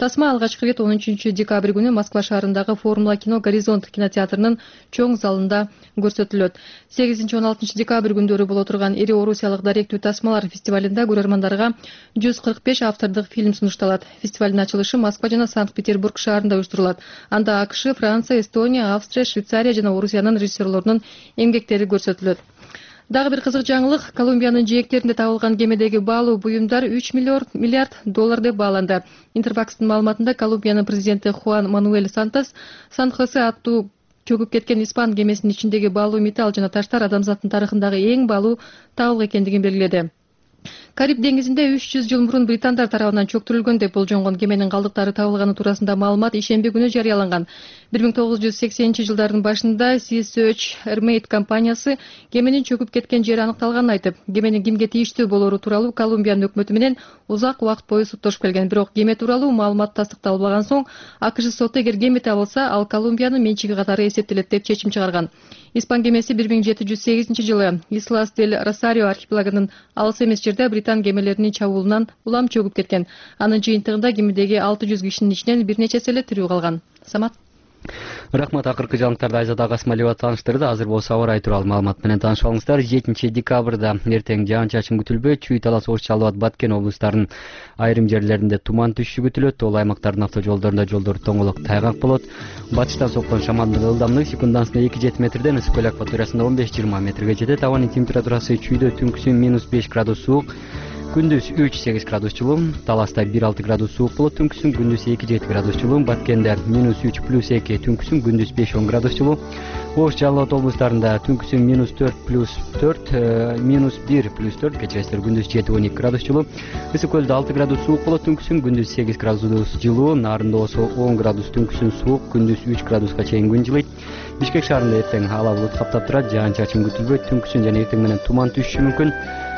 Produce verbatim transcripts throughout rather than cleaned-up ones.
Тасма алгачкы рет он үчүнчү декабрь күнү Москва шаарындагы Формула кино Горизонт кинотеатрынын чоң залында көрсөтүлөт. сегизинчи он алтынчы декабрь күндөрү боло турган Ири Орусиялык даректүү тасмалар фестивалында көрөрмандарга жүз кырк беш автордук фильм сунушталат. Фестивалдын ачылышы Москва жана Санкт-Петербург шаарында уюштурулат. Анда АКШ, Франция, Эстония, Австрия, Швейцария жана Орусиянын режиссерлорунун эмгектери көрсөтүлөт. Дагы бир кызык жаңылык, Колумбиянын жээктеринде табылган кемедеги баалуу буюмдар үч миллиард доллар деп бааланды. Интерфакстын маалыматында Колумбиянын президенти Хуан Мануэль Сантос Сан-Хосе аттуу чөгүп кеткен испан кемесинин ичиндеги баалуу металл жана таштар адамзаттын тарыхындагы эң баалуу табылык экендигин белгиледи. Кариб деңизинде үч жүз жыл мурун британдар тарабынан чөктүрүлгөн деп болжонгон кеменин калдыктары табылганы туурасында маалымат ишемби күнү жарыяланган. бир миң тогуз жүз сексенинчи жылдардын башында Sea Search Mermaid компаниясы кеменин чөгүп кеткен жери аныкталганын айтып, кеменин кимге тийиштүү болору тууралуу Колумбиянын өкмөтү менен узак убакыт бою суттошуп келген. Бирок кеме тууралуу маалымат тастыкталбаган соң АКШ соту эгер кеме табылса, ал Колумбиянын менчиги катары эсептелет деп чечим чыгарган. Испан кемеси бир миң жети жүз сегизинчи жылы Ислас дель Росарио архипелагынын алыс эмес жерде британ кемелеринин чабуулунан улам чөгүп кеткен. Анын жыйынтыгында кемедеги алты жүз кишинин ичинен бир нечеси эле тирүү калган. Самат. Рахмат, акыркы жаңылыктарды Айзада Касмалиева таныштырды. Азыр болсо аба ырайы тууралуу маалымат менен таанышып алыңыздар. жетинчи декабрда эртең жаан-чачын күтүлбөйт. Чүй, Талас, Ош, Жалал Абад, Баткен облустарынын айрым жерлеринде туман түшүшү күтүлөт. Ол аймактардын автожолдорунда жолдор тоңолок тайгак болот. Батыштан соккон шамалдын ылдамдыгы секундасына эки жети метрден, ысык көл акваториясында он беш жыйырма метрге жетет. Абанын температурасы чүйдө түнкүсүн минус беш градус суук, күндүз үч сегиз градус жылуу, Таласта бир алты градус суук болот, түнкүсүн күндүз эки жети градус жылуу, Баткенде минус үч плюс эки, түнкүсүн күндүз беш он градус жылуу, Ош, Жалал Абад облустарында түнкүсүн минус төрт плюс төрт, минус бир плюс төрт, кечиресиздер, күндүз жети он эки градус жылуу, ысык көлдө алты градус суук болот, түнкүсүн күндүз сегиз градус жылуу, Нарында болсо он градус, түнкүсүн суук, күндүз үч градуска чейин күн жылыйт. Бишкек шаарында эртең ала булут каптап турат, жаан-чачын күтүлбөйт, түнкүсүн жана эртең менен туман түшүшү мүмкүн.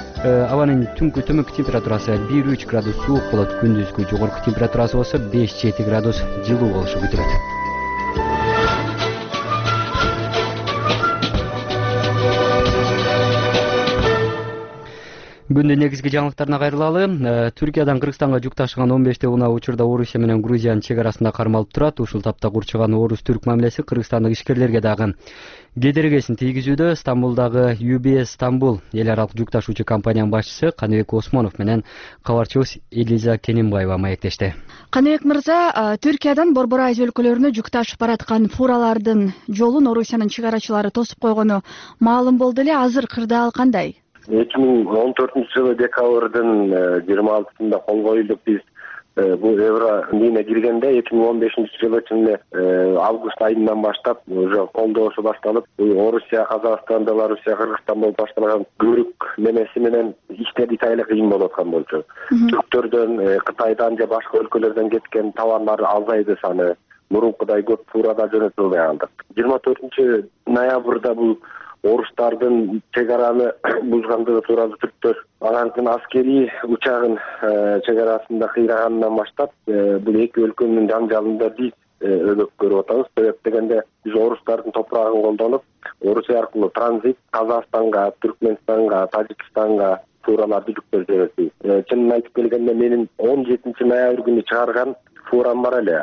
Абанын түнкү төмөнкү температурасы бир үч градус суук болот, күндүзгү жогорку температурасы болсо беш жети градус жылуу болушу күтүлөт. Күндүн негизги жаңылыктарына кайрылалы. Түркиядан Кыргызстанга жүк ташыган он беште унаа учурда Орусия менен Грузиянын чек арасында кармалып турат. Ушул тапта курчуган орус-түрк мамилеси кыргызстандык ишкерлерге дагы кедергисин тийгизүүдө. Стамбулдагы ю би эс Стамбул эл аралык жүк ташуучу компаниянын башчысы Каныбек Осмонов менен кабарчыбыз Элиза Кененбаева маектешти. Каныбек мырза, Түркиядан Борбор Азия өлкөлөрүнө жүк ташып бараткан фуралардын жолун Орусиянын чек арачылары тосуп койгону маалым болду эле. Азыр кырдаал кандай? эки миң он төртүнчү жылы декабрдын жыйырма алтысында кол коюлуп биз бул евро мине киргенде эки миң он бешинчи жылы чын эле август айынан баштап уже колдоосу башталып, Орусия, Казакстан, Белоруссия, Кыргызстан болуп башталган көрүк немеси менен иштер итайла кыйын болуп аткан болчу. Түрктөрдөн, Кытайдан же башка өлкөлөрдөн кеткен товарлар азайды саны. Мурункудай көп фурада жөнөтүлбөй калдык. жыйырма төртүнчү ноябрда бул орустардын чек араны бузгандыгы тууралуу түрктөр алардын аскерий учагын чек арасында кыйраганынан баштап бул эки өлкөнүн жаңжалында биз өбөк көрүп атабыз. Себеп дегенде биз орустардын топурагын колдонуп, Орусия аркылуу транзит Казакстанга, Түркмөнстанга, Тажикстанга фураларды жүктөп жөнөтөбүз. Чынын айтып келгенде менин он жетинчи ноябрь күнү чыгарган фурам бар эле.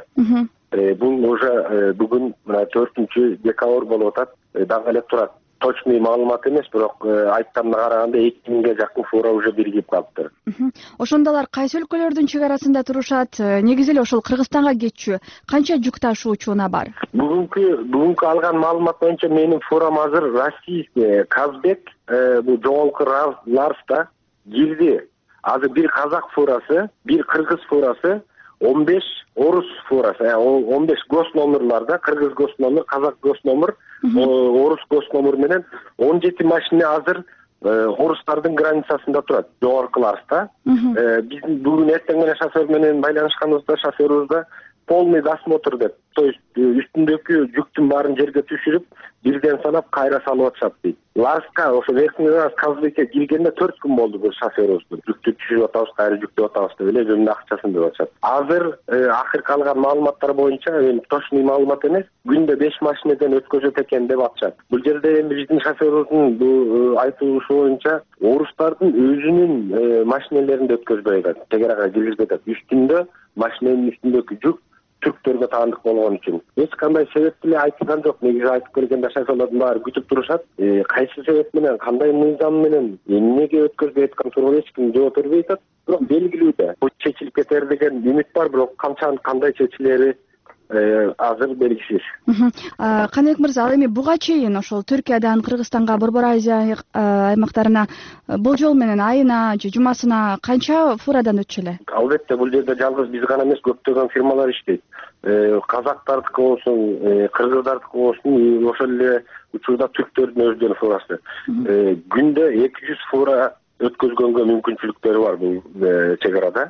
Бул уже бүгүн мына төртүнчү декабрь болуп атат. Дагы эле турат. Точный маалымат эмес, бирок айтканына караганда эки миңге жакын фура уже биригип калыптыр. Ошондо алар кайсы өлкөлөрдүн чек арасында турушат? Негизи эле ошол Кыргызстанга кетчү. Канча жүк ташуучу унаа бар? Бүгүнкү бүгүнкү алган маалымат боюнча менин фурам азыр российский Казбек, бул жоголку Ларста кирди. Азыр бир казак фурасы, бир кыргыз фурасы, он беш орус фурасы, он беш гос номерларда, кыргыз гос номер, казак гос номер, орус гос номер менен он жети машина азыр орустардын границасында турат, жогорку Ларста. Биз бүгүн эртең менен шофер менен байланышканыбызда шоферыбызда полный досмотр деп, то есть үстүндөгү жүктүн баарын жерге түшүрүп, бирден санап кайра салып атышат дейт. Ласка ошо Верхний Лас Казбекке киргенде төрт күн болду бул шофёрубуз. Жүктү түшүрүп атабыз, кайра жүктөп атабыз деп эле жөнүндө акчасын деп атышат. Азыр акыркы алган маалыматтар боюнча, эми точный маалымат эмес, күндө беш машинеден өткөзөт экен деп атышат. Бул жерде эми биздин шофёрубуздун бул айтуусу боюнча орустардын өзүнүн машинелеринде өткөзбөй атат, чек арага киргизбей атат. Үстүндө машиненин үстүндөгү жүк түрктөргө таандык болгон үчүн эч кандай себеп деле айтылган жок. Негизи айтып келгенде шофёрлордун баары күтүп турушат. Кайсы себеп менен, кандай мыйзам менен, эмнеге өткөзбөй аткан тууралуу эч ким жооп бербей атат. Бирок белгилүү да бул чечилип кетер деген үмүт бар, бирок канча кандай чечилери азыр белгисиз. Каныбек мырза, ал эми буга чейин ошол Түркиядан Кыргызстанга, Борбор Азия аймактарына болжол менен айына же жумасына канча фурадан өтчү эле? Албетте, бул жерде жалгыз биз гана эмес, көптөгөн фирмалар иштейт. Казактардыкы болсун, кыргыздардыкы болсун, ошол эле учурда түрктөрдүн өздөрүнүн фурасы. Күндө эки жүз фура өткөзгөнгө мүмкүнчүлүктөрү бар бул чек арада.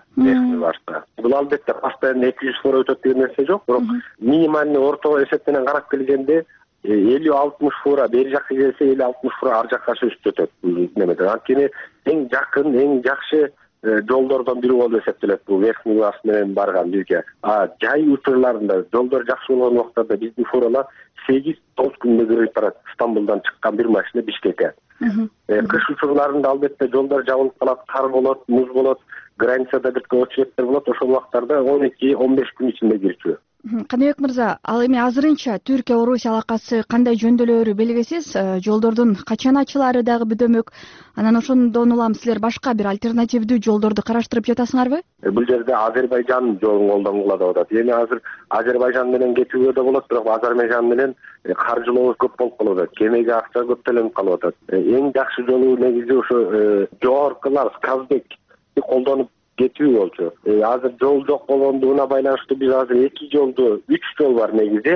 Бул албетте постоянно эки жүз фура өтөт деген нерсе жок, бирок минимальный орто эсеп менен карап келгенде элүү алтымыш фура бери жакка келсе, элүү алтымыш фура ар жакка өтөт. Немеде анткени эң жакын, эң жакшы жолдордон бири болуп эсептелет бул Верхний Лас менен барган бизге. А жай учурларында жолдор жакшы болгон убактарда биздин фуралар сегиз тогуз күндө кирип барат. Стамбулдан чыккан бир машина Бишкекке. Кыш учурларында албетте жолдор жабылып калат, кар болот, муз болот, границада бирке очередтер болот. Ошол убактарда он эки он беш күн ичинде кирчү. Каныбек мырза, ал эми азырынча Түркия Орусия алакасы кандай жөндөөлөрү белгисиз, жолдордун качан ачылаары дагы бөдөмөк. Анан ошондон улам силер башка бир альтернативдүү жолдорду караштырып жатасыңарбы? Бул жерде Азербайжан жолун колдонгула деп атат. Эми азыр Азербайжан менен кетүүгө да болот, бирок Азербайжан менен каржылоо көп болуп калып атат. Кемеге акча көп төлөнүп калып атат. Эң жакшы жолу негизи ошо жогоркулар Казбек колдонуп кетүү болчу. Азыр жол жок болгондугуна байланыштуу биз азыр эки жолду, үч жол бар негизи.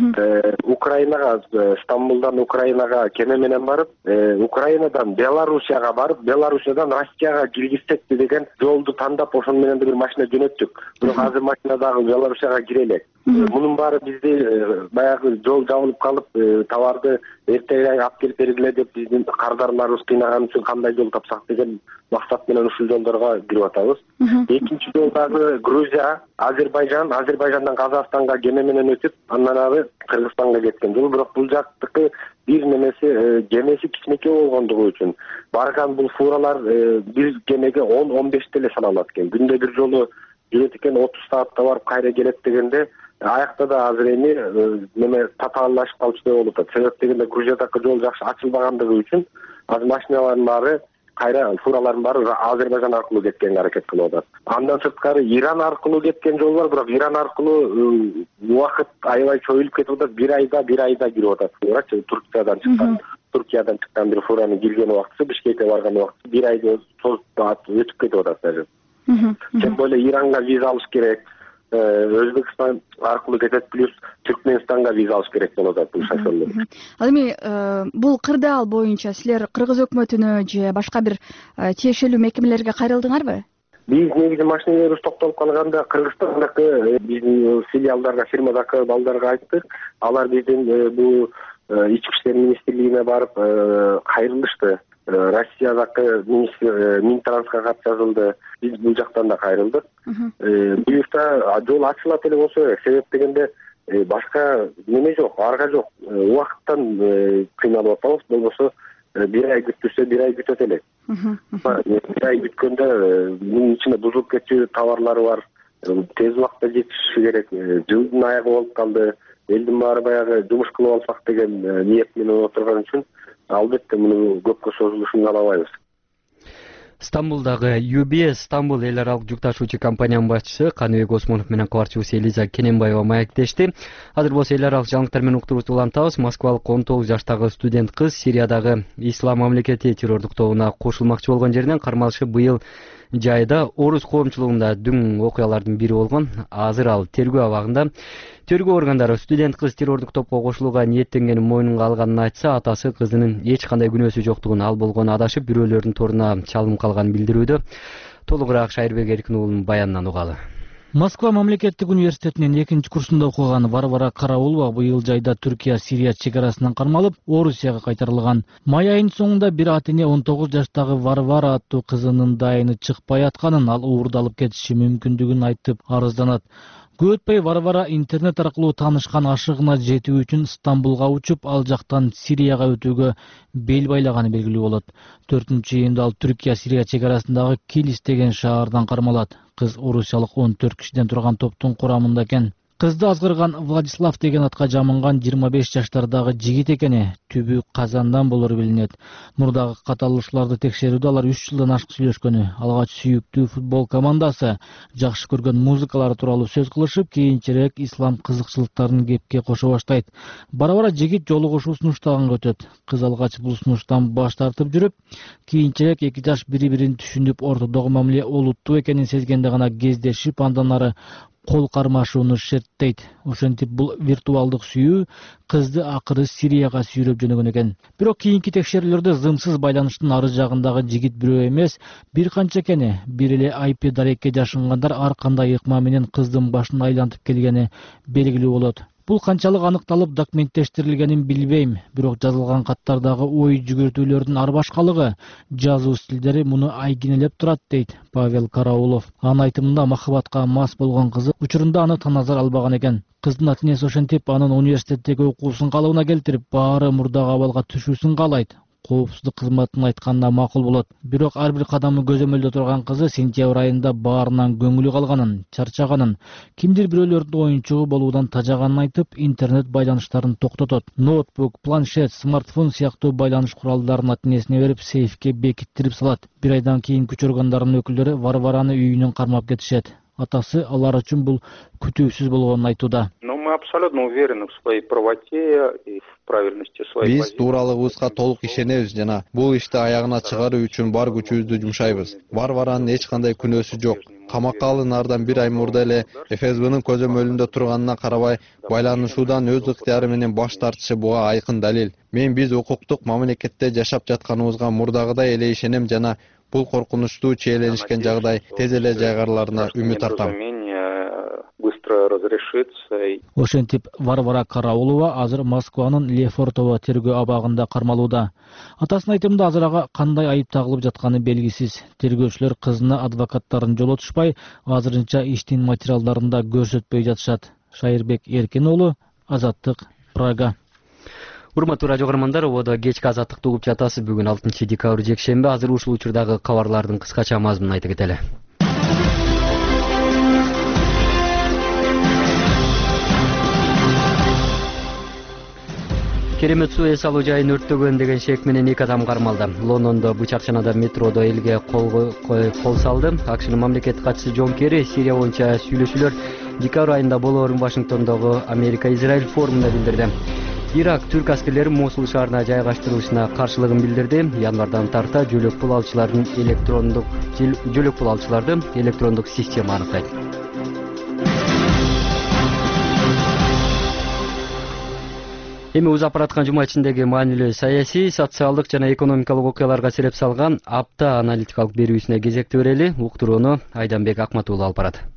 Украинага, Стамбулдан Украинага кеме менен барып, Украинадан Белоруссияга барып, Белоруссиядан Россияга киргизсекти деген жолду тандап, ошону менен да бир машина жөнөттүк. Бирок азыр машина дагы Белоруссияга кире элек. Мунун баары бизде баягы жол жабылып калып, товарды эртең алып келип бергиле деп биздин кардарларыбыз кыйнаган үчүн кандай жол тапсак деген максат менен ушул жолдорго кирип атабыз. Экинчи жол дагы Грузия, Азербайжан, Азербайжандан Казакстанга кеме менен өтүп, андан ары Кыргызстанга кеткен жол. Бирок бул жактыкы бир немеси кемеси кичинекей болгондугу үчүн барган бул фуралар бир кемеге он он беш деле сала алат экен. Күндө бир жолу жүрөт экен, отуз саатта барып кайра келет дегенде аякта да азыр эми неме татааллашып калчу болуп атат. Себеп дегенде Грузиядагы жол жакшы ачылбагандыгы үчүн азыр машиналардын баары кайра фуралардын баары Азербайжан аркылуу кеткенге аракет кылып атат. Андан сырткары Иран аркылуу кеткен жол бар, бирок Иран аркылуу убакыт аябай чоюлуп кетип атат. Бир айда, бир айда кирип атат. Туркиядан чыккан, Туркиядан чыккан бир фуранын кирген убактысы, Бишкекке барган убактысы бир айда өтүп кетип атат даже. Тем более Иранга виза алыш керек. Өзбекстан аркылуу кетет, плюс Түркмөнстанга виза алыш керек болуп атат бул шофёрлор. Ал эми бул кырдаал боюнча силер Кыргыз өкмөтүнө же башка бир тиешелүү мекемелерге кайрылдыңарбы? Биз негизи машинелерибиз токтолуп калганда Кыргызстандагы биздин филиалдарга, фирмадагы балдарга айттык. Алар биздин бул ички иштер министрлигине барып кайрылышты. Россиядагы Минтрансга кат жазылды. Биз бул жактан да кайрылдык. Буюрса жол ачылат эле болсо керек. Себеп дегенде башка неме жок, арга жок. Убакыттан кыйналып атабыз, болбосо бир ай күттүрсө бир ай күтөт элек. Бир ай күткөндө мунун ичинде бузулуп кетчү товарлары бар. Тез убакытта жетиши керек. Жылдын аягы болуп калды. Элдин баары баягы жумуш кылып алсак деген ниет менен отурган үчүн албетте муну көпкө созулушун каалабайбыз. Стамбулдагы ю би эс Стамбул эл аралык жүк ташуучу компаниянын башчысы Каныбек Осмонов менен кабарчыбыз Элиза Кененбаева маектешти. Азыр болсо эл аралык жаңылыктар менен уктуруубузду улантабыз. Москвалык он тогуз жаштагы студент кыз Сириядагы Ислам мамлекети террордук тобуна кошулмакчы болгон жеринен кармалышып быйыл жайда орус коомчулугунда дүң окуялардын бири болгон. Азыр ал тергөө абагында. Тергөө органдары студент кыз террордук топко кошулууга ниеттенгенин мойнунга алганын айтса, атасы кызынын эч кандай күнөөсү жоктугун, ал болгону адашып бирөөлөрдүн торуна чалынып калганын билдирүүдө. Толугураак Шайырбек Эркин уулунун баянынан угалы. Москва мамлекеттик университетинин экинчи курсунда окуган Варвара Караулова быйыл жайда Түркия-Сирия чек арасынан кармалып, Орусияга кайтарылган. Май айынын соңунда бир ата-эне он тогуз жаштагы Варвара аттуу кызынын дайыны чыкпай атканын, ал уурдалып кетиши мүмкүндүгүн айтып арызданат. Көп өтпөй Варвара интернет аркылуу таанышкан ашыгына жетүү үчүн Стамбулга учуп, ал жактан Сирияга өтүүгө бел байлаганы белгилүү болот. төртүнчү июнда ал Түркия-Сирия чек арасындагы Килис деген шаардан кармалат. Кыз орусиялык он төрт кишиден турган топтун курамында экен. Кызды азгырган Владислав деген атка жамынган жыйырма беш жаштардагы жигит экени түбү Казандан болору билинет. Мурдагы катталуучуларды текшерүүдө алар үч жылдан ашык сүйлөшкөнү, алгач сүйүктүү футбол командасы, жакшы көргөн музыкалары тууралуу сөз кылышып, кийинчерээк ислам кызыкчылыктарын кепке кошо баштайт. Бара-бара жигит жолугушуу сунуштаганга өтөт. Кыз алгач бул сунуштан баш тартып жүрүп, кийинчерээк эки жаш бири-бирин түшүнүп, ортодогу мамиле олуттуу экенин сезгенде гана кездешип, андан ары кол кармашууну шерттейт. Ошентип бул виртуалдык сүйүү кызды акыры Сирияга сүйрөп жөнөгөн экен. Бирок кийинки текшерүүлөрдө зымсыз байланыштын ары жагындагы жигит бирөө эмес, бир канча экени, бир эле ай пи дарекке жашынгандар ар кандай ыкма менен кыздын башын айлантып келгени белгилүү болот. Бул канчалык аныкталып документтештирилгенин билбейм, бирок жазылган каттардагы ой жүгүртүүлөрдүн ар башкалыгы, жазуу стилдери муну айгинелеп турат, дейт Павел Караулов. Анын айтымында махабатка мас болгон кызы учурунда аны таназар албаган экен. Кыздын ата-энеси ошентип анын университеттеги окуусун калыбына келтирип, баары мурдагы абалга түшүүсүн каалайт. Коопсуздук кызматынын айтканына макул болот. Бирок ар бир кадамы көзөмөлдө турган кызы сентябрь айында баарынан көңүлү калганын, чарчаганын, кимдир бирөөлөрдүн оюнчугу болуудан тажаганын айтып, интернет байланыштарын токтотот. Ноутбук, планшет, смартфон сыяктуу байланыш куралдарын ата-энесине берип, сейфке бекиттирип салат. Бир айдан кийин күч органдарынын өкүлдөрү Варвараны үйүнөн кармап кетишет. Атасы алар үчүн бул күтүүсүз болгонун айтууда. Мы абсолютно уверены в своей правоте и в правильности своей позиции. Биз тууралыгыбызга толук ишенебиз жана бул ишти аягына чыгаруу үчүн бар күчүбүздү жумшайбыз. Варваранын эч кандай күнөөсү жок. Камакка алынаардан бир ай мурда эле эф эс бнын көзөмөлүндө турганына карабай, байланышуудан өз ыктыяры менен баш тартышы буга айкын далил. Мен биз укуктук мамлекетте жашап жатканыбызга мурдагыдай эле ишенем жана бул коркунучтуу чиеленишкен жагдай тез эле жайгарыларына үмүт артам. Ошентип Варвара Караулова азыр Москванын Лефортово тергөө абагында кармалууда. Атасынын айтымында азыр ага кандай айып тагылып жатканы белгисиз. Тергөөчүлөр кызына адвокаттарын жолотушпай, азырынча иштин материалдарында көрсөтпөй жатышат. Шайырбек Эркин уулу, Азаттык, Прага. Урматтуу радио көрөрмандар, ободо кечки азаттыкты угуп жатасыз. Бүгүн алтынчы декабрь жекшемби. Азыр ушул учурдагы кабарлардын кыскача мазмунун айта кетели. Керемет суу эс алуу жайын өрттөгөн деген шек менен эки адам кармалды. Лондондо бычакчанада метродо элге кол кол салды. АКШнын мамлекеттик катчысы Джон Керри Сирия боюнча сүйлөшүүлөр декабрь айында болоорун Вашингтондогу Америка-Израиль форумунда билдирди. Ирак түрк аскерлери Мосул шаарына жайгаштырылышына каршылыгын билдирди. Январдан тарта жөлөк пул алуучулардын электрондук жөлөк пул алуучуларды электрондук система аныктайт. Эми узап бараткан жума ичиндеги маанилүү саясий, социалдык жана экономикалык окуяларга сереп салган апта аналитикалык берүүсүнө кезекти берели. Уктурууну Айданбек Акмат уулу алып барат.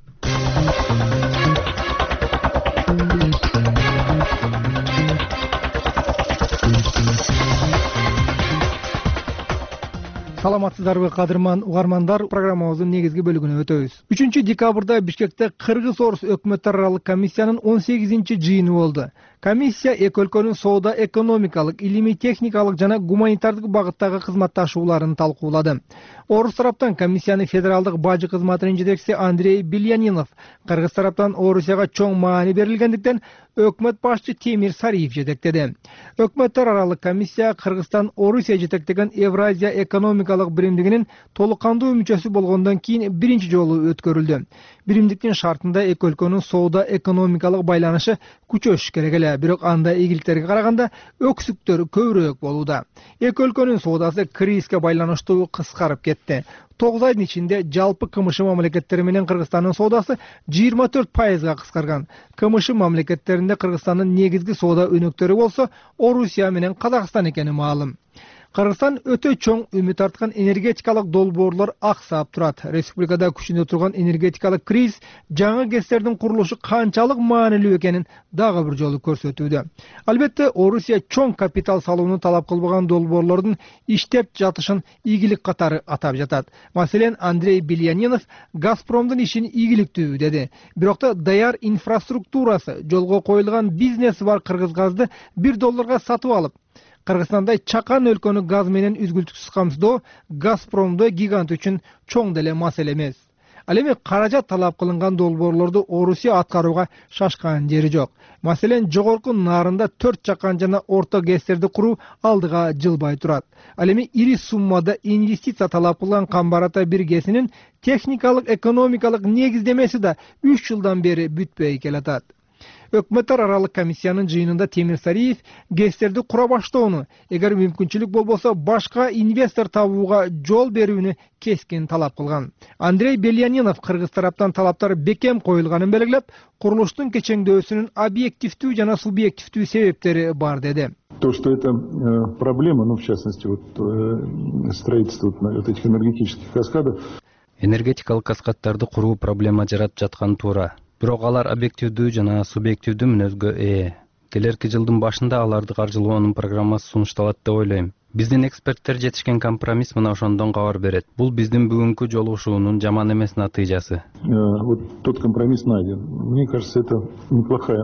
Саламатсыздарбы кадырман угармандар, программабыздын негизги бөлүгүнө өтөбүз. үчүнчү декабрда Бишкекте Кыргыз-Орус өкмөттөр аралык комиссиянын он сегизинчи жыйыны болду. Комиссия эки өлкөнүн соода, экономикалык, илимий техникалык жана гуманитардык багыттагы кызматташууларын талкуулады. Орус тараптан комиссиянын федералдык бажы кызматынын жетекчиси Андрей Бельянинов, Кыргыз тараптан Орусияга чоң маани берилгендиктен өкмөт башчы Темир Сариев жетектеди. Өкмөттөр аралык комиссия Кыргызстан Орусия жетектеген Евразия экономикалык биримдигинин толуккандуу мүчөсү болгондон кийин биринчи жолу өткөрүлдү. Биримдиктин шартында эки өлкөнүн соода экономикалык байланышы күчөшүш керек эле, бирок анда ийгиликтерге караганда өксүктөр көбүрөөк болууда. Эки өлкөнүн соодасы кризиске байланыштуу кыскарып кетти. тогуз айдын ичинде жалпы КМШ мамлекеттери менен Кыргызстандын соодасы жыйырма төрт пайызга кыскарган. КМШ мамлекеттеринде Кыргызстандын негизги соода өнөктөрү болсо Орусия менен Казакстан экени маалым. Кыргызстан өтө чоң үмүт арткан энергетикалык долбоорлор аксап турат. Республикада күчүнө турган энергетикалык криз жаңы ГЭСтердин курулушу канчалык маанилүү экенин дагы бир жолу көрсөтүүдө. Албетте, Орусия чоң капитал салууну талап кылбаган долбоорлордун иштеп жатышын ийгилик катары атап жатат. Маселен, Андрей Бельянинов Газпромдун ишин ийгиликтүү деди. Бирок да даяр инфраструктурасы, жолго коюлган бизнеси бар Кыргыз газды бир долларга сатып алып, Кыргызстандай чакан өлкөнү газ менен үзгүлтүксүз камсыздоо Газпромдой гигант үчүн чоң деле маселе эмес. Ал эми каражат талап кылынган долбоорлорду Орусия аткарууга шашкан жери жок. Маселен, жогорку нарында төрт чакан жана орто ГЭСтерди куруу алдыга жылбай турат. Ал эми ири суммада инвестиция талап кылган Камбар-Ата бир ГЭСинин техникалык экономикалык негиздемеси да үч жылдан бери бүтпөй келатат. Өкмөттөр аралык комиссиянын жыйынында Темир Сариев ГЭСтерди кура баштоону, эгер мүмкүнчүлүк болбосо башка инвестор табууга жол берүүнү кескин талап кылган. Андрей Бельянинов Кыргыз тараптан талаптар бекем коюлганын белгилеп, курулуштун кечеңдөөсүнүн объективдүү жана субъективдүү себептери бар деди. То, что это проблема, ну в частности вот строительство вот этих энергетических каскадов. Энергетикалык каскаддарды куруу проблема жаратып жаткан туура. Бирок алар объективдүү жана субъективдүү мүнөзгө ээ. Келерки жылдын башында аларды каржылоонун программасы сунушталат деп ойлойм. Биздин эксперттер жетишкен компромисс мына ошондон кабар берет. Бул биздин бүгүнкү жолугушуунун жаман эмес натыйжасы. Вот тот компромисс найден. Мне кажется, это неплохая,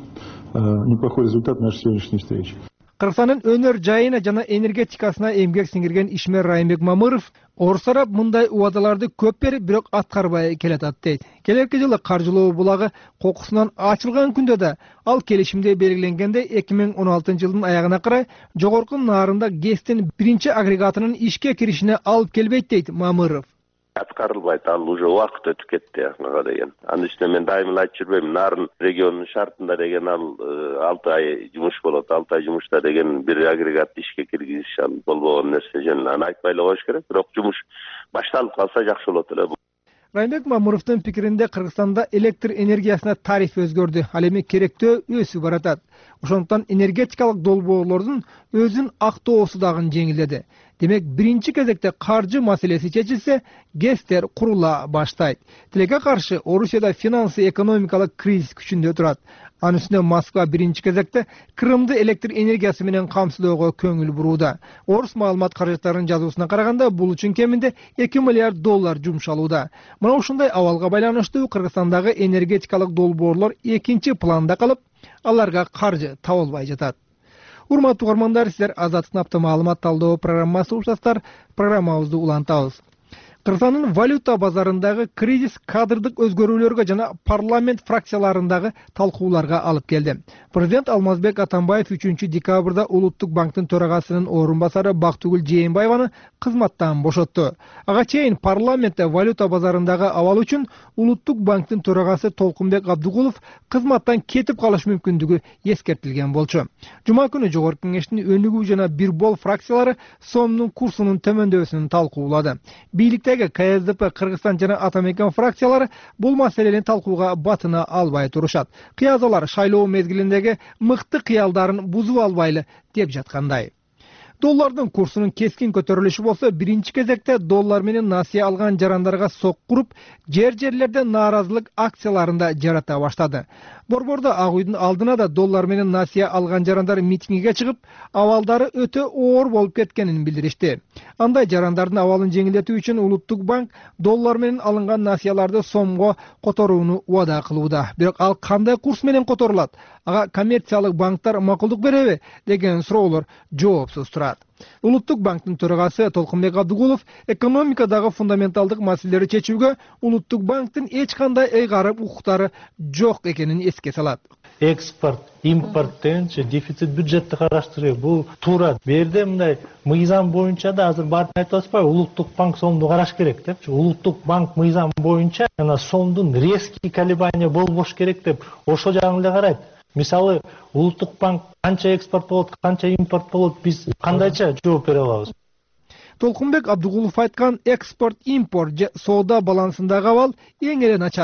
неплохой результат нашей сегодняшней встречи. Кыргызстандын өнөр жайына жана энергетикасына эмгек сиңирген ишмер Райымбек Мамыров Орус тарап мындай убадаларды көп берип, бирок аткарбай келатат дейт. Келерки жылы каржылоо булагы кокусунан ачылган күндө да ал келишимде белгиленгендей эки миң он алтынчы жылдын аягына карай жогорку нарында ГЭСтин биринчи агрегатынын ишке киришине алып келбейт дейт Мамыров. Аткарылбайт, ал уже убакыт өтүп кетти ага деген. Анын үстүнө мен дайыма айтып жүрбөйм, нарын регионунун шартында деген ал алты ай жумуш болот, алты ай жумушта деген бир агрегатты ишке киргизиш ал болбогон нерсе жөн эле. Аны айтпай эле коюш керек, бирок жумуш башталып калса жакшы болот эле. Райымбек Мамыровдун пикиринде Кыргызстанда электр энергиясына тариф өзгөрдү, ал эми керектөө өсүп баратат. Ошондуктан энергетикалык долбоорлордун өзүн актоосу дагы жеңилдеди. Демек, биринчи кезекте каржы маселеси чечилсе, ГЭСтер курула баштайт. Тилекке каршы Орусияда финансы экономикалык кризис күчүндө турат. Анын үстүнө Москва биринчи кезекте Крымды электр энергиясы менен камсыздоого көңүл бурууда. Орус маалымат каражаттарынын жазуусуна караганда, бул үчүн кеминде эки миллиард доллар жумшалууда. Мына ушундай абалга байланыштуу Кыргызстандагы энергетикалык долбоорлор экинчи планда калып, аларга каржы табылбай жатат. Урматтуу угармандар, силер Азаттыктын апта маалымат талдоо программасы уктасыздар. Программабызды улантабыз. Кыргызстандын валюта базарындагы кризис кадрдык өзгөрүүлөргө жана парламент фракцияларындагы талкууларга алып келди. Президент Алмазбек Атамбаев үчүнчү декабрда Улуттук банктын төрагасынын орун басары Бактыгүл Жээнбаеваны кызматтан бошотту. Ага чейин парламентте валюта базарындагы абал үчүн Улуттук банктын төрагасы Толкунбек Абдыгулов кызматтан кетип калыш мүмкүндүгү эскертилген болчу. Жума күнү Жогорку Кеңештин өнүгүү жана бирбол фракциялары сомдун курсунун төмөндөсүн талкуулады. Бийликте КСДП, Кыргызстан жана Атамекен фракциялары бул маселени талкууга батына албай турушат. Кыязалар шайлоо мезгилиндеги мыкты кыялдарын бузуп албайлы деп жаткандай. Доллардын курсунун кескин көтөрүлүшү болсо, биринчи кезекте доллар менен насыя алган жарандарга сок куруп, жер-жерлерде нааразылык акцияларында жарата баштады. Борбордо Ак үйдүн алдына да доллар менен насыя алган жарандар митингге чыгып, абалдары өтө оор болуп кеткенин билдиришти. Андай жарандардын абалын жеңилдетүү үчүн Улуттук банк доллар менен алынган насыяларды сомго которууну убада кылууда. Бирок ал кандай курс менен которулат? Ага коммерциялык банктар макулдук береби деген суроолор жоопсуз турат. Улуттук банктын төрагасы Толкунбек Абдыгулов экономикадагы фундаменталдык маселелерди чечүүгө Улуттук банктын эч кандай ыйгарым укуктары жок экенин эске салат. Экспорт, импорт дегенче дефицит бюджетти караштыруу. Бул туура. Бу жерде мындай мыйзам боюнча да азыр баарын айтып атпайбы, Улуттук банк сомду караш керек депчи. Улуттук банк мыйзам боюнча жана сомдун резкий колебания болбош керек деп ошол жагын эле карайт. Мисалы, Улуттук банк канча экспорт болот, канча импорт болот, биз кандайча жооп бере алабыз? Толкунбек Абдыгулов айткан экспорт-импорт же соода балансындагы абал эң эле начар.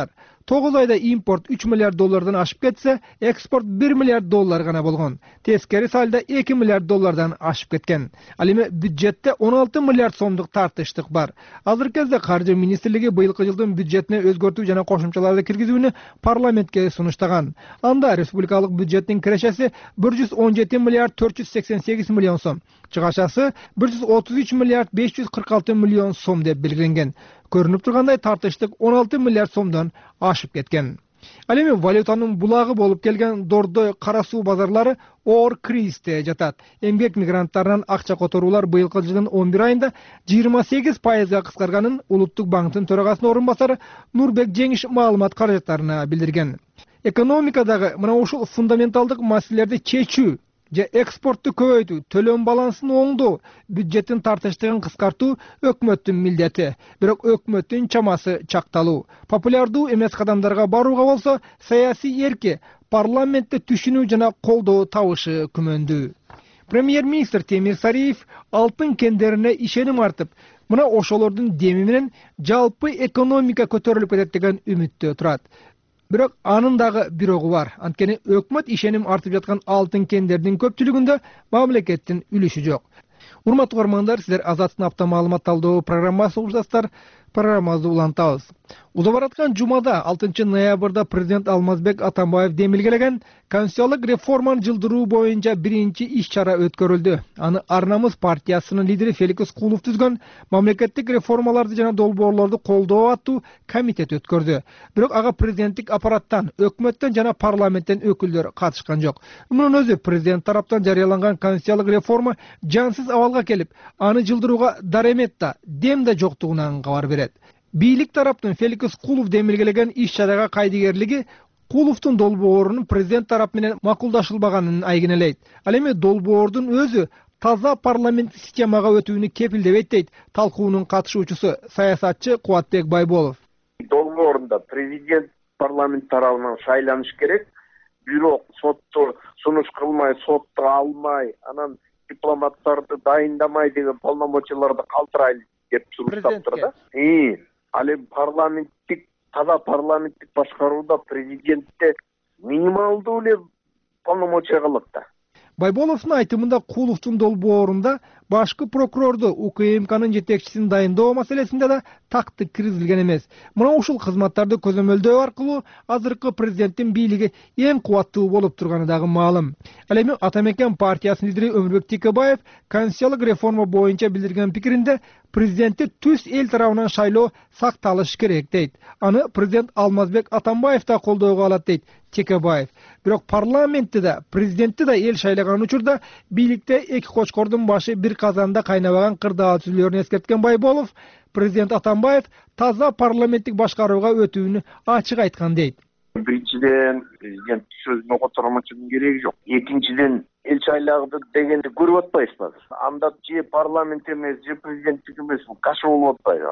тогуз айда импорт үч миллиард доллардан ашып кетсе, экспорт бир миллиард доллар гана болгон. Тескери салда эки миллиард доллардан ашып кеткен. Ал эми бюджетте он алты миллиард сомдук тартыштык бар. Азыркы кезде Каржы министрлиги быйылкы жылдын бюджетине өзгөртүү жана кошумчаларды киргизүүнү парламентке сунуштаган. Анда республикалык бюджеттин кирешеси бир жүз он жети миллиард төрт жүз сексен сегиз миллион сом, чыгашасы бир жүз отуз үч миллиард беш жүз кырк алты миллион сом деп белгиленген. Көрүнүп тургандай тартыштык он алты миллиард сомдон ашып кеткен. Ал эми валютанын булагы болуп келген Дордой кара суу базарлары оор кризисте жатат. Эмгек мигранттарынан акча которуулар быйылкы жылдын он бир айында жыйырма сегиз пайызга кыскарганын Улуттук банктын төрагасынын орун басары Нурбек Жеңиш маалымат каражаттарына билдирген. Экономикадагы мына ушул фундаменталдык маселелерди чечүү же экспортту көбөйтүү, төлөм балансын оңдоо, бюджеттин тартыштыгын кыскартуу өкмөттүн милдети. Бирок өкмөттүн чамасы чакталуу. Популярдуу эмес кадамдарга барууга болсо, саясий эрки парламентте түшүнүү жана колдоо табышы күмөндүү. Премьер-министр Темир Сариев алтын кендерине ишеним артып, мына ошолордун деми менен жалпы экономика көтөрүлүп кетет деген үмүттө турат. Бирок анын дагы бирогу бар. Анткени өкмөт ишеним артып жаткан алтын кендердин көпчүлүгүндө мамлекеттин үлүшү жок. Урматтуу көрөрмандар, силер Азаттын апта маалымат талдоо программасы угушасыздар. Программабызды улантабыз. Уза бараткан жумада алтынчы ноябрда президент Алмазбек Атамбаев демилгелеген конституциялык реформаны жылдыруу боюнча биринчи иш-чара өткөрүлдү. Аны Ар намыс партиясынын лидери Феликс Кулов түзгөн мамлекеттик реформаларды жана долбоорлорду колдоо аттуу комитет өткөрдү. Бирок ага президенттик аппараттан, өкмөттөн жана парламенттен өкүлдөр катышкан жок. Мунун өзү президент тараптан жарыяланган конституциялык реформа жансыз абалга келип, аны жылдырууга даремет да, дем да жоктугунан кабар берет. Бийлик тараптын Феликс Кулов демилгелеген иш-чарага кайдыгерлиги Куловдун долбоорунун президент тарапы менен макулдашылбаганын айгинелейт. Ал эми долбоордун өзү таза парламенттик системага өтүүнү кепилдебейт дейт талкуунун катышуучусу саясатчы Кубатбек Байболов. Долбоорунда президент парламент тарабынан шайланыш керек, бирок сотто сунуш кылмай, сотто алмай, анан дипломаттарды дайындамай деген полномочияларды калтырайлы деп сурактаптыр да. И ал эми парламенттик, таза парламенттик башкарууда президентте минималдуу эле полномочия калат да. Байболовдун айтымында Куловдун долбоорунда башкы прокурорду УКМКнын жетекчисин дайындоо маселесинде да тактык киргизилген эмес. Мына ушул кызматтарды көзөмөлдөө аркылуу азыркы президенттин бийлиги эң кубаттуу болуп турганы дагы маалым. Ал эми Атамекен партиясынын лидери Өмүрбек Текебаев конституциялык реформа боюнча билдирген пикиринде президентти түз эл тарабынан шайлоо сакталыш керек дейт. Аны президент Алмазбек Атамбаев да колдоого алат дейт Текебаев. Бирок парламентте да, президентти да эл шайлаган учурда бийликте эки кочкордун башы бир казанда кайнабаган кырдаал түзүлөрүн эскерткен Байболов, президент Атамбаев таза парламенттик башкарууга өтүүнү ачык айткан дейт. Биринчиден, президент сөзүнө котормочунун кереги жок. Экинчиден, эл шайлагды дегенди көрүп атпайсызбы? Анда же парламент эмес, же президенттик эмес, бул каша болуп атпайбы?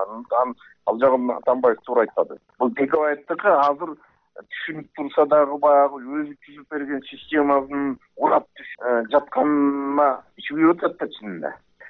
Ал жагын Атамбаев туура айтпады. Бул Текебаевдики азыр түшүнүп турса дагы баягы өзү түзүп берген системасын урап жатканына ичип атат да чынында.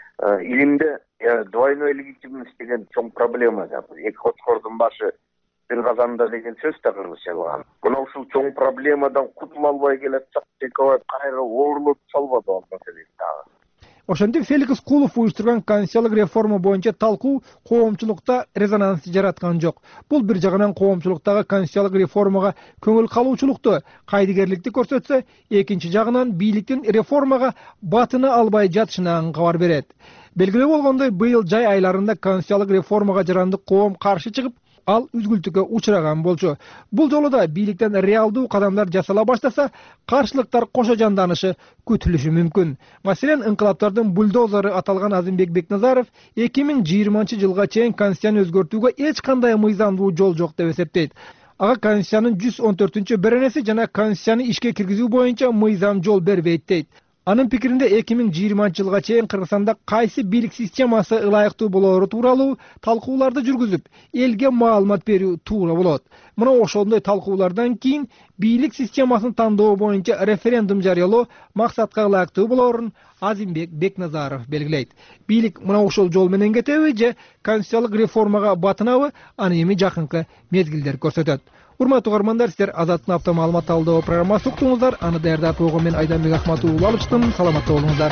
Илимде двойной легитимность деген чоң проблема. Эки кочкордун башы бир казанда деген сөз да кыргызча болгон. Мына ушул чоң проблемадан кутула албай келатсак, Текебаев кайра оорлоп салбады ал маселени дагы. Ошентип Феликс Кулов уюштурган конституциялык реформа боюнча талкуу коомчулукта резонанс жараткан жок. Бул бир жагынан коомчулуктагы конституциялык реформага көңүл калуучулукту, кайдыгерликти көрсөтсө, экинчи жагынан бийликтин реформага батына албай жатышынан кабар берет. Белгилүү болгондой, быйыл жай айларында конституциялык реформага жарандык коом каршы чыгып, ал үзгүлтүккө учураган болчу. Бул жолу да бийликтен реалдуу кадамдар жасала баштаса, каршылыктар кошо жанданышы күтүлүшү мүмкүн. Маселен, инкылаптардын бульдозеры аталган Азимбек Бекназаров эки миң жыйырманчы жылга чейин конституцияны өзгөртүүгө эч кандай мыйзамдуу жол жок деп эсептейт. Ага конституциянын жүз он төртүнчү беренеси жана конституцияны ишке киргизүү боюнча мыйзам жол бербейт дейт. Анын пикиринде эки миң жыйырманчы жылга чейин Кыргызстанда кайсы бийлик системасы ылайыктуу болоору тууралуу талкууларды жүргүзүп, элге маалымат берүү туура болот. Мына ошондой талкуулардан кийин бийлик системасын тандоо боюнча референдум жарыялоо максатка ылайыктуу болоорун Азимбек Бекназаров белгилейт. Бийлик мына ошол жол менен кетеби же конституциялык реформага батынабы, аны эми жакынкы мезгилдер көрсөтөт. Урматтуу угармандар, сиздер Азаттын апта маалымат алуу программасы уктуңуздар. Аны даярдап койгон мен Айданбек Ахматов уулу алыштым. Саламатта болуңуздар.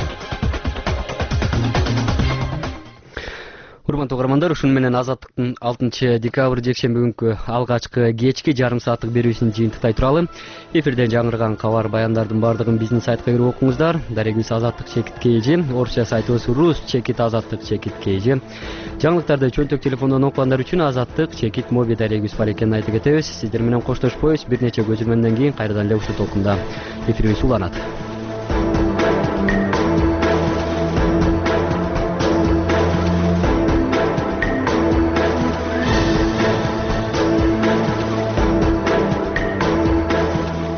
Урматтуу угармандар, ушуну менен Азаттыктын алтынчы декабрь жекшемби күнкү алгачкы кечки жарым сааттык берүүсүн жыйынтыктай туралы. Эфирден жаңырган кабар баяндардын бардыгын биздин сайтка кирип окуңуздар. Дарегибиз Азаттык чекит kg, орусча сайтыбыз рус чекит азаттык чекит kg. Жаңылыктарды чөнтөк телефондон окугандар үчүн Азаттык чекит моби дарегибиз бар экенин айтып кетебиз. Сиздер менен коштошпойбуз. Бир нече көзүрмөндөн кийин кайрадан эле ушул толкунда эфирибиз уланат.